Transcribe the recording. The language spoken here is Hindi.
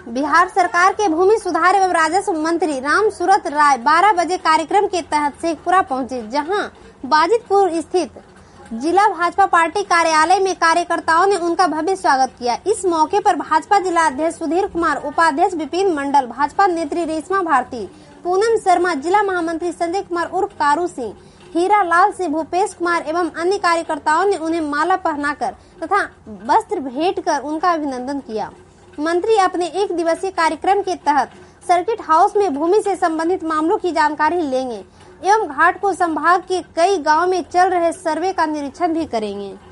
बिहार सरकार के भूमि सुधार एवं राजस्व मंत्री राम सूरत राय 12 बजे कार्यक्रम के तहत शेखपुरा पहुंचे, जहां बाजितपुर स्थित जिला भाजपा पार्टी कार्यालय में कार्यकर्ताओं ने उनका भव्य स्वागत किया। इस मौके पर भाजपा जिला अध्यक्ष सुधीर कुमार, उपाध्यक्ष विपिन मंडल, भाजपा नेत्री रेशमा भारती, पूनम शर्मा, जिला महामंत्री संजय कुमार उर्फ कारू सिंह, हीरा लाल से भूपेश कुमार एवं अन्य कार्यकर्ताओं ने उन्हें माला पहनाकर तथा वस्त्र भेंट कर उनका अभिनंदन किया। मंत्री अपने एक दिवसीय कार्यक्रम के तहत सर्किट हाउस में भूमि से संबंधित मामलों की जानकारी लेंगे एवं घाट को संभाग के कई गांव में चल रहे सर्वे का निरीक्षण भी करेंगे।